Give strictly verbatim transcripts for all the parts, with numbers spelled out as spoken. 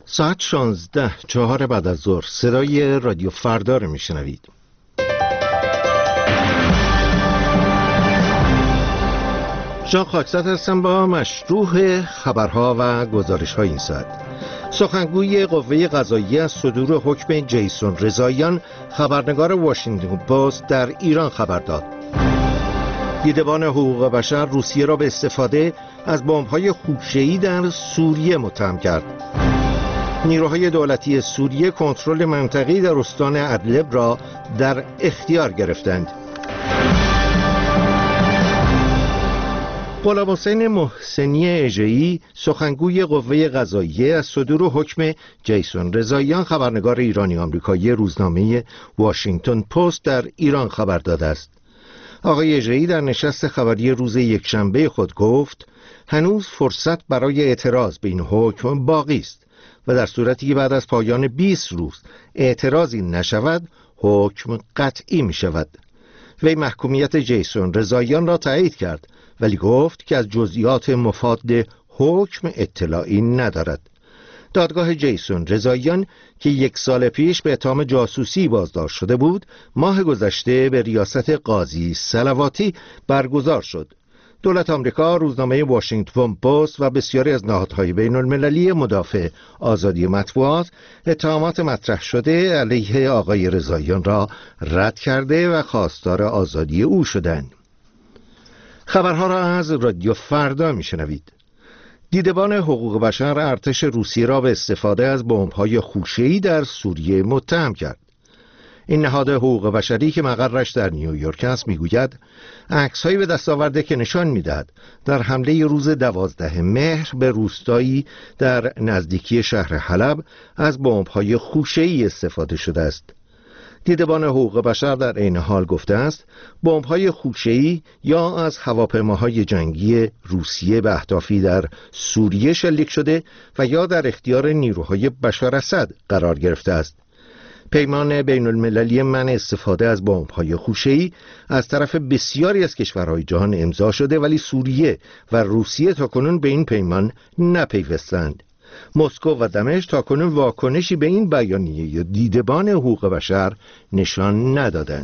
ساعت شانزده چهار بعد از ظهر صدای رادیو فردا رو میشنوید. جان خاکزاد هستم با مشروح خبرها و گزارش‌های این ساعت. سخنگوی قوه قضاییه از صدور حکم جیسون رضاییان خبرنگار واشنگتن پست در ایران خبر داد. دیدبان حقوق بشر روسیه را به استفاده از بمب‌های خوشه‌ای در سوریه متهم کرد. نیروهای دولتی سوریه کنترل منطقه‌ای در استان ادلب را در اختیار گرفتند. غلام حسین محسنی اژه‌ای سخنگوی قوه قضاییه از صدور حکم جیسون رضاییان خبرنگار ایرانی آمریکایی روزنامه واشنگتن پست در ایران خبر داده است. آقای اژه‌ای در نشست خبری روز یکشنبه خود گفت هنوز فرصت برای اعتراض به این حکم باقی است و در صورتی که بعد از پایان بیست روز اعتراضی نشود حکم قطعی می شود. وی محکومیت جیسون رضاییان را تایید کرد ولی گفت که از جزئیات مفاد حکم اطلاعی ندارد. دادگاه جیسون رضاییان که یک سال پیش به اتهام جاسوسی بازداشت شده بود ماه گذشته به ریاست قاضی صلواتی برگزار شد. دولت آمریکا، روزنامه واشنگتن پست و بسیاری از نهادهای بین المللی مدافع آزادی مطبوعات اتهامات مطرح شده علیه آقای رضاییان را رد کرده و خواستار آزادی او شدند. خبرها را از رادیو فردا میشنوید. دیدبان حقوق بشر ارتش روسیه را به استفاده از بمب‌های خوشه‌ای در سوریه متهم کرد. این نهاد حقوق بشری که مقرش در نیویورک است میگوید عکس‌هایی به دست آورده که نشان می‌دهد در حمله روز دوازده مهر به روستایی در نزدیکی شهر حلب از بمب‌های خوشه‌ای استفاده شده است. دیدبان حقوق بشر در عین حال گفته است بمب‌های خوشه‌ای یا از هواپیماهای جنگی روسیه به اهدافی در سوریه شلیک شده و یا در اختیار نیروهای بشار اسد قرار گرفته است. پیمان بین المللی منع استفاده از بمب‌های خوشه‌ای از طرف بسیاری از کشورهای جهان امضا شده ولی سوریه و روسیه تاکنون به این پیمان نپیوستند. مسکو و دمشق تاکنون واکنشی به این بیانیه یا دیدبان حقوق بشر نشان ندادند.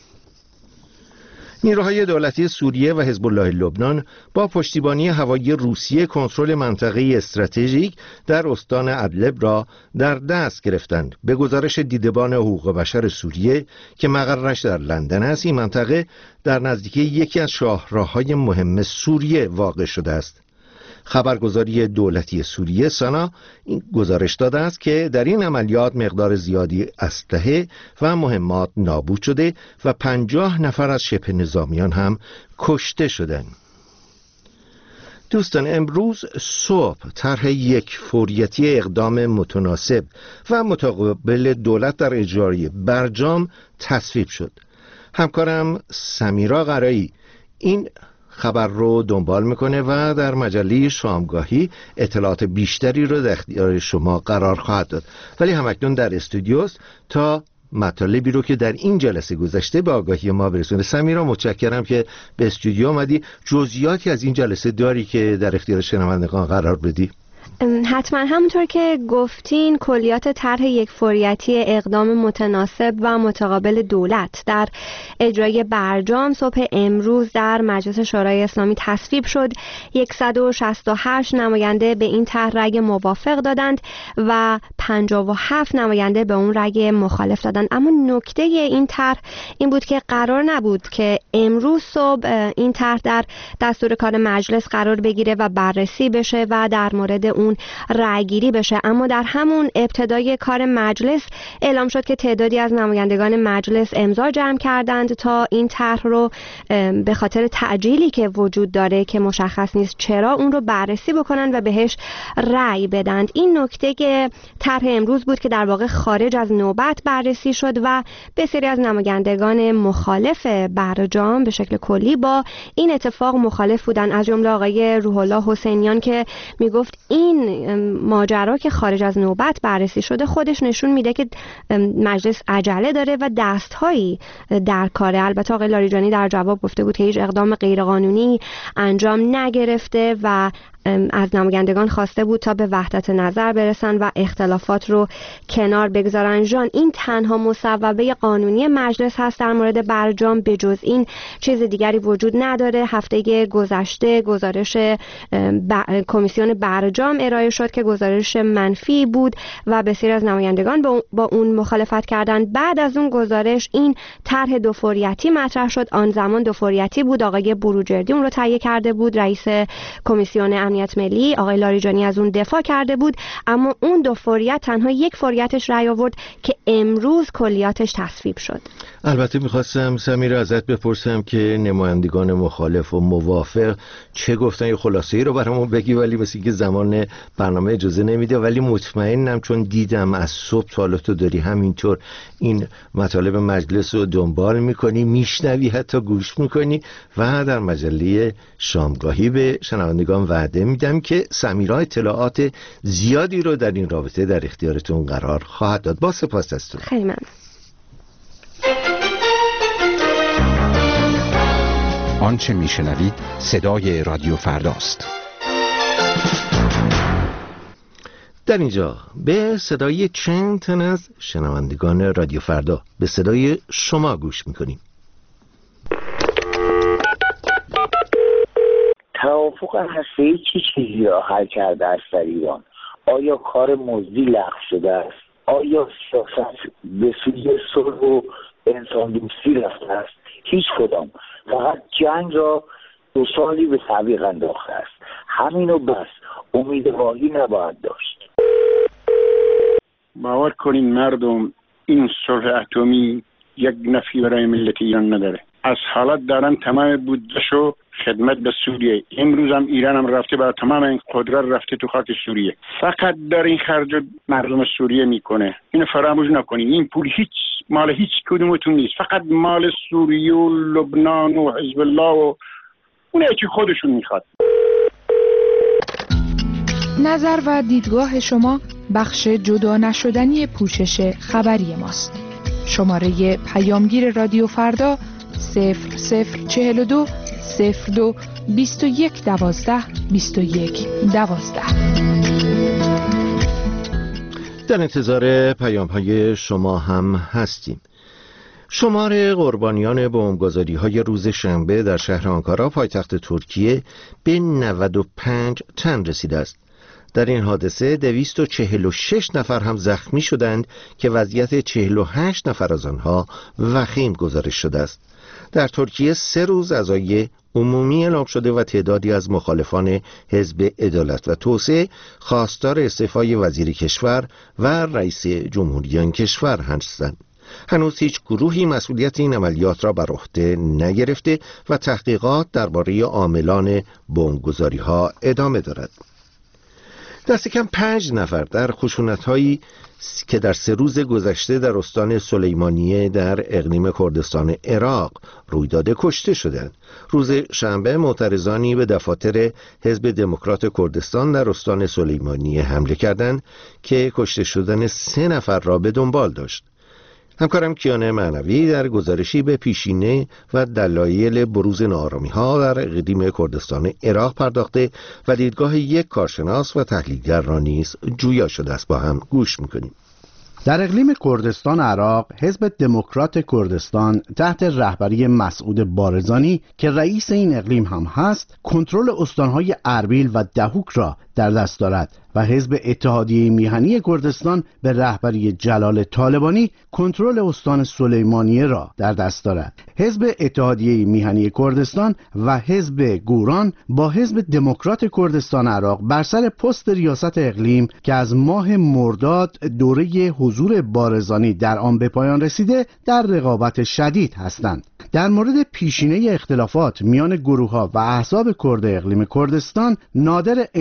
نیروهای دولتی سوریه و حزب الله لبنان با پشتیبانی هوایی روسیه کنترل منطقه استراتژیک در استان ادلب را در دست گرفتند. به گزارش دیدبان حقوق بشر سوریه که مقرش در لندن است، این منطقه در نزدیکی یکی از شاهراه‌های مهم سوریه واقع شده است. خبرگزاری دولتی سوریه سنا این گزارش داده است که در این عملیات مقدار زیادی اسلحه و مهمات نابود شده و پنجاه نفر از شبه نظامیان هم کشته شدند. دوستان، امروز صبح طرح یک فوریتی اقدام متناسب و متقابل دولت در اجرای برجام تصویب شد. همکارم سمیرا قرایی این خبر رو دنبال میکنه و در مجله شامگاهی اطلاعات بیشتری رو در اختیار شما قرار خواهد داد، ولی همکنون در استودیوست تا مطالبی رو که در این جلسه گذشته به آگاهی ما برسونه. سمیرا، متشکرم که به استودیو آمدی. جزئیاتی از این جلسه داری که در اختیار شنوندگان قرار بدی؟ حتما. همونطور که گفتین کلیات طرح یک فوریتی اقدام متناسب و متقابل دولت در اجرای برجام صبح امروز در مجلس شورای اسلامی تصویب شد. صد و شصت و هشت نماینده به این طرح رأی موافق دادند و پنجاه و هفت نماینده به اون رأی مخالف دادند. اما نکته این طرح این بود که قرار نبود که امروز صبح این طرح در دستور کار مجلس قرار بگیره و بررسی بشه و در مورد اون رأیگیری بشه، اما در همون ابتدای کار مجلس اعلام شد که تعدادی از نمایندگان مجلس امضا جمع کردند تا این طرح رو به خاطر تعجیلی که وجود داره که مشخص نیست چرا اون رو بررسی بکنن و بهش رأی بدند. این نکته که طرح طرح امروز بود که در واقع خارج از نوبت بررسی شد و بسیاری از نمایندگان مخالف برجام به شکل کلی با این اتفاق مخالف بودن، از جمله آقای روح الله حسینیان که میگفت این ماجرا که خارج از نوبت بررسی شده خودش نشون میده که مجلس عجله داره و دستهایی در کاره. البته آقای لاریجانی در جواب گفته بود که هیچ اقدام غیرقانونی انجام نگرفته و از نمایندگان خواسته بود تا به وحدت نظر برسن و اختلافات رو کنار بگذارن. جان، این تنها مصوبه قانونی مجلس هست در مورد برجام، به جز این چیز دیگری وجود نداره. هفته گذشته گزارش ب... کمیسیون برجام ارائه شد که گزارش منفی بود و بسیاری از نمایندگان با اون مخالفت کردند. بعد از اون گزارش این طرح دوفوریتی مطرح شد. آن زمان دوفوریتی بود، آقای بروجردی اون رو تهیه کرده بود، رئیس کمیسیون امنیت ملی آقای لاریجانی از اون دفاع کرده بود، اما اون دو فوریت تنها یک فوریتش رأی آورد که امروز کلیاتش تصویب شد. البته میخواستم سمیر ازت بپرسم که نمایندگان مخالف و موافق چه گفتن، یه خلاصه‌ای رو برامون بگی، ولی مثل که زمان برنامه اجازه نمیده. ولی مطمئنم چون دیدم از صبح تا حالا تو داری همینطور این مطالب مجلس رو دنبال میکنی، میشنوی، حتی گوش میکنی و در مجله شامگاهی به شنوندگان وعده میدم که سمیرا اطلاعات زیادی رو در این رابطه در اختیارتون قرار خواهد داد. با سپاس از تو. خیلی ممنون. آنچه میشنوید صدای رادیو فرداست. در اینجا به صدای چند تن از شنوندگان رادیو فردا به صدای شما گوش میکنیم. توافق هسته‌ای چه چیزی را حل کرده است در ایران؟ آیا کار مزدی لغو شده است؟ آیا سیاست به سوی صلح و انسان دوستی رفته است؟ هیچ کدام. فقط جنگ را دو سالی به تعویق انداخته است. همینو بس. امیدواری نباید داشت. باور کنین مردم، این صلح اتمی یک نفعی برای ملت ایران نداره. از حالت دارن تمام بودجه‌شو خدمت به سوریه. امروز هم ایران هم رفته برای تمام این قدرت رفته تو خاک سوریه. فقط در این خرج مردم سوریه میکنه. اینو فراموش نکنین. این پول هیچ مال هیچ کدومتون نیست. فقط مال سوریه و لبنان و حزب الله و اونه که خودشون میخواد. نظر و دیدگاه شما بخش جدا نشدنی پوشش خبری ماست. شماره پیامگیر رادیو فردا صفر صفر چهل و دو صفر دو بیست و یک دوازده بیست و یک دوازده. در انتظار پیام های شما هم هستیم. شمار قربانیان بمبگذاری‌های روز شنبه در شهر آنکارا پایتخت ترکیه به نود و پنج تن رسیده است. در این حادثه دویست و چهل و شش نفر هم زخمی شدند که وضعیت چهل و هشت نفر از آنها وخیم گزارش شده است. در ترکیه سه روز عزای عمومی اعلام شده و تعدادی از مخالفان حزب عدالت و توسعه خواستار استعفای وزیر کشور و رئیس جمهوری آن کشور هستند. هنوز هیچ گروهی مسئولیت این عملیات را بر عهده نگرفته و تحقیقات درباره عاملان بمبگذاری‌ها ادامه دارد. دست کم پنج نفر در خشونت‌هایی که در سه روز گذشته در استان سلیمانیه در اقلیم کردستان عراق روی داده کشته شدند. روز شنبه معترضانی به دفاتر حزب دموکرات کردستان در استان سلیمانیه حمله کردند که کشته شدن سه نفر را به دنبال داشت. همکارم کیانه معنوی در گزارشی به پیشینه و دلایل بروز ناآرامی‌ها در اقلیم کردستان عراق پرداخته و دیدگاه یک کارشناس و تحلیلگر را نیز جویا شده است. با هم گوش می‌کنیم. در اقلیم کردستان عراق، حزب دموکرات کردستان تحت رهبری مسعود بارزانی که رئیس این اقلیم هم هست، کنترل استانهای اربیل و دهوک را در دست دارد و حزب اتحادیه میهنی کردستان به رهبری جلال طالبانی کنترل استان سلیمانیه را در دست دارد. حزب اتحادیه میهنی کردستان و حزب گوران با حزب دموکرات کردستان عراق بر سر پست ریاست اقلیم که از ماه مرداد دوره حضور بارزانی در آن به پایان رسیده در رقابت شدید هستند. در مورد پیشینه اختلافات میان گروه‌ها و احزاب کرد اقلیم کردستان، نادر انتصار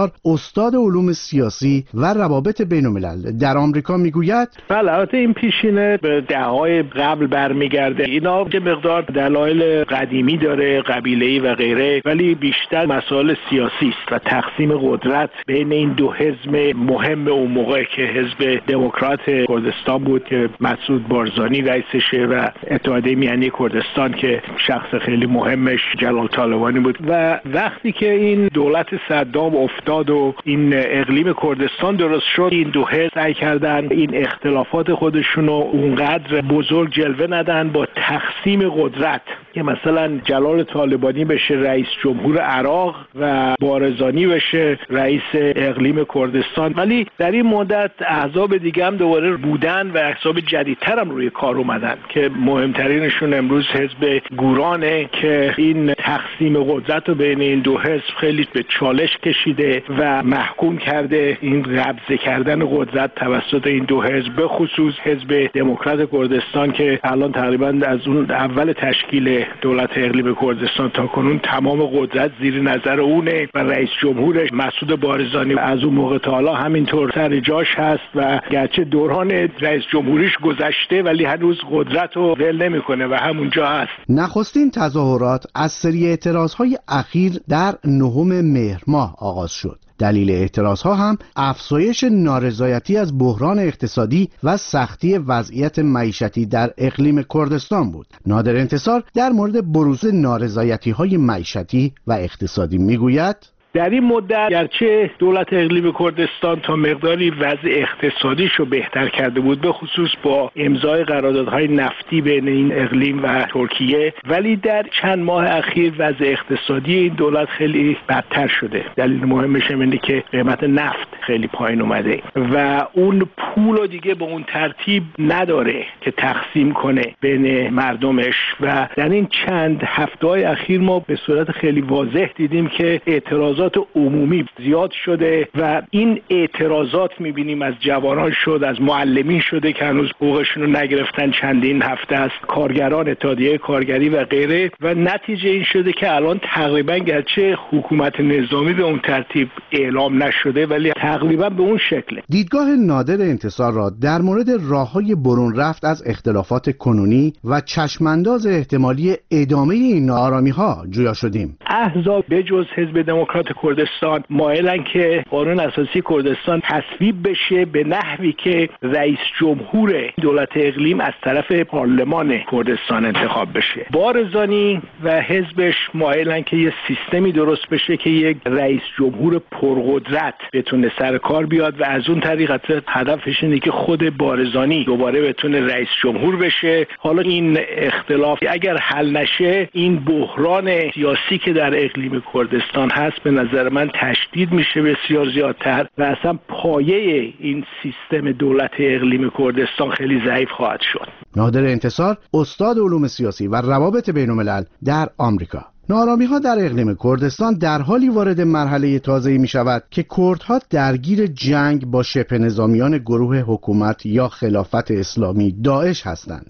انتصار استاد علوم سیاسی و روابط بین الملل در آمریکا میگوید بله، البته این پیشینه به دهه‌های قبل برمیگرده. اینا یه مقدار دلایل قدیمی داره، قبیله‌ای و غیره، ولی بیشتر مسائل سیاسی است و تقسیم قدرت بین این دو حزب مهم اون موقع که حزب دموکرات کردستان بود که مسعود بارزانی رئیسشه و اتحادیه میهنی کردستان که شخص خیلی مهمش جلال طالبانی بود. و وقتی که این دولت صدام افتاد و این اقلیم کردستان درست شد، این دو حزب سعی کردن این اختلافات خودشونو اونقدر بزرگ جلوه ندن با تقسیم قدرت که مثلا جلال طالبانی بشه رئیس جمهور عراق و بارزانی بشه رئیس اقلیم کردستان. ولی در این مدت احزاب دیگه هم دوباره بودن و احزاب جدیدتر هم روی کار اومدن که مهمترینشون امروز حزب گورانه که این تقسیم قدرت رو بین این دو حزب خیلی به چالش کشیده و محکوم کرده این قبضه کردن قدرت توسط این دو حزب، به خصوص حزب دموکرات کردستان که الان تقریبا از اون اول تشکیل دولت اقلیم کردستان تا کنون تمام قدرت زیر نظر اونه و رئیس جمهورش مسعود بارزانی از اون موقع تا حالا همینطور سر جاش هست و گرچه دوران رئیس جمهوریش گذشته ولی هنوز قدرت رو ول نمیکنه و همونجا هست. نخستین تظاهرات از سری اعتراضهای اخیر در نهم مهر ماه آغاز شد. دلیل اعتراضها هم افزایش نارضایتی از بحران اقتصادی و سختی وضعیت معیشتی در اقلیم کردستان بود. نادر انتصار در مورد بروز نارضایتی‌های معیشتی و اقتصادی میگوید در این مدت گرچه دولت اقلیم کردستان تا مقداری وضع اقتصادیش رو بهتر کرده بود، به خصوص با امضای قراردادهای نفتی بین این اقلیم و ترکیه، ولی در چند ماه اخیر وضع اقتصادی این دولت خیلی بدتر شده. دلیل مهمش اینه که قیمت نفت خیلی پایین اومده و اون پول رو دیگه به اون ترتیب نداره که تقسیم کنه بین مردمش و در این چند هفته‌های اخیر ما به صورت خیلی واضح دیدیم که اعتراضات عمومی زیاد شده و این اعتراضات میبینیم از جوانان شد، از معلمین شده که هنوز حقوقشون رو نگرفتن، چندین هفته است، کارگران، اتحادیه کارگری و غیره، و نتیجه این شده که الان تقریبا گرچه حکومت نظامی به اون ترتیب اعلام نشده ولی تقریبا به اون شکله. دیدگاه نادر انتصار را در مورد راههای برون رفت از اختلافات کنونی و چشمانداز احتمالی ادامه این ناآرامی‌ها جویا شدیم. احزاب بجز حزب دموکرات کردستان مایلن که قانون اساسی کردستان تصویب بشه به نحوی که رئیس جمهور دولت اقلیم از طرف پارلمان کردستان انتخاب بشه. بارزانی و حزبش مایلن که یه سیستمی درست بشه که یک رئیس جمهور پرقدرت بتونه سر کار بیاد و از اون طریق هدفش اینه که خود بارزانی دوباره بتونه رئیس جمهور بشه. حالا این اختلاف اگر حل نشه، این بحران سیاسی که در اقلیم کردستان هست به نظر من تشدید میشه بسیار زیادتر و اصلا پایه این سیستم دولت اقلیم کردستان خیلی ضعیف خواهد شد. نادر انتصار، استاد علوم سیاسی و روابط بین الملل در آمریکا. ناآرامی‌ها در اقلیم کردستان در حالی وارد مرحله تازه‌ای می‌شود که کردها درگیر جنگ با شبه نظامیان گروه حکومت یا خلافت اسلامی داعش هستند.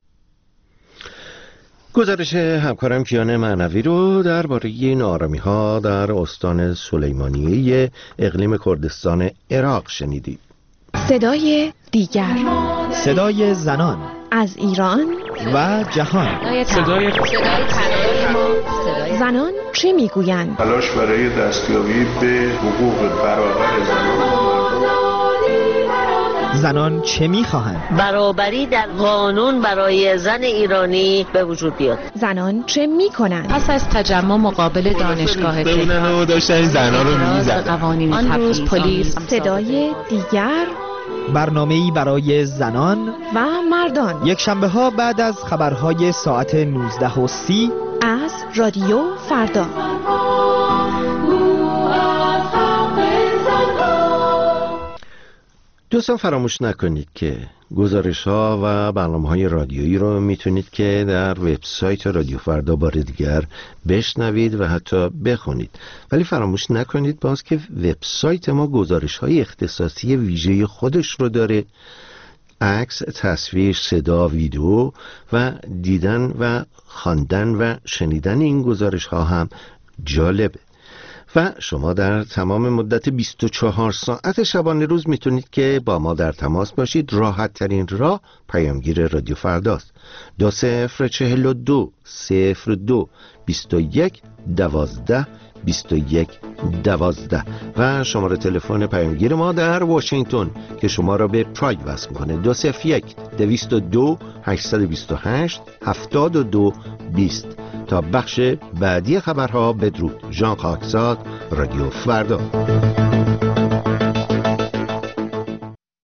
گزارش همکارم کیان معنوی رو درباره ناآرامی‌ها در استان سلیمانیه اقلیم کردستان عراق شنیدید. صدای دیگر، صدای زنان از ایران و جهان، صدای زنان چه میگویند؟ تلاش برای دستیابی به حقوق برابر زنان. زنان چه میخواهند؟ برابری در قانون برای زن ایرانی به وجود بیاد. زنان چه میکنند؟ پس از تجمع مقابل دانشگاه تهران داشتن زنان رو میزدن. آن روز پلیس. صدای دیگر، برنامه‌ای برای زنان و مردان، یک شنبه ها بعد از خبرهای ساعت نوزده و سی از رادیو فردا. دوستان فراموش نکنید که گزارش ها و برنامه های رادیویی رو میتونید که در وبسایت رادیو فردا بار دیگر بشنوید و حتی بخونید، ولی فراموش نکنید باز که وبسایت ما گزارش های اختصاصی ویژه خودش رو داره. عکس، تصویر، صدا، ویدیو و دیدن و خواندن و شنیدن این گزارش ها هم جالبه و شما در تمام مدت بیست و چهار ساعت شبانه روز میتونید که با ما در تماس باشید. راحت ترین راه پیامگیر رادیو فرداست. دو صفر چهل و دو صفر دو بیست و یک دوازده بیست و یک دوازده و شماره تلفن پیامگیر ما در واشنگتن که شما را به پراگ وصل میکنه دو صفر یک دویست و دو هشتصد و بیست و هشت هفتاد و دو بیست. تا بخش بعدی خبرها بدرود. ژان خاکزاد، رادیو فردا.